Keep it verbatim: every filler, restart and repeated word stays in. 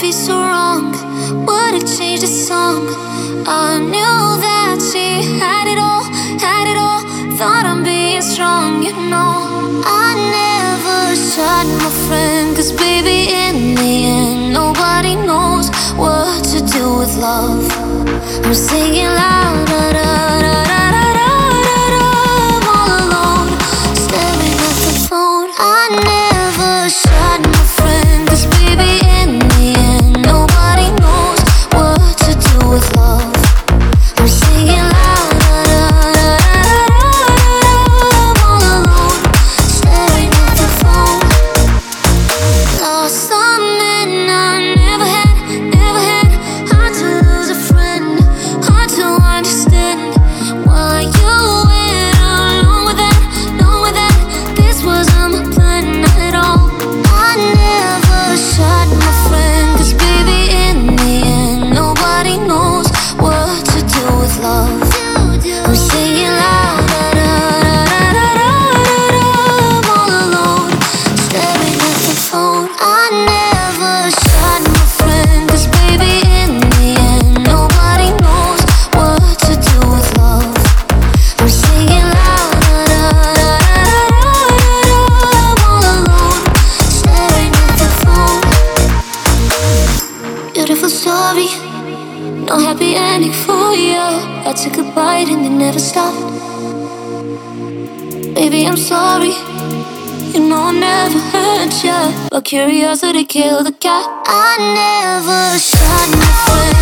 be so wrong? Would it change the song? I knew that she had it all, had it all. Thought I'm being strong, you know. I never shot my friend, cause baby, in the end, nobody knows what to do with love. I'm singing loud, da da da da da da da da. I'm all alone, staring at the phone. I never shot my friend, cause baby, in the end, nobody knows what to do with love. I'm singing loud, da da da da da da. I'm all alone, staring at the phone. Lost some men I never had, never had. Hard to lose a friend, hard to understand why you went along with that, along with that. This wasn't my plan at all. I never shot my friend, cause baby, in the end, nobody knows what to do with love. I'm singing loud, da da da da da da da. I'm all alone, staring at the phone. I never shot my friend, cause baby, in the end, nobody knows what to do with love. I'm singing loud, da da da da da da. I'm all alone, staring at the phone. Beautiful story, no happy ending for you. I took a bite and then never stopped. Baby, I'm sorry, you know I never hurt ya, but curiosity killed the cat. I never shot my friend.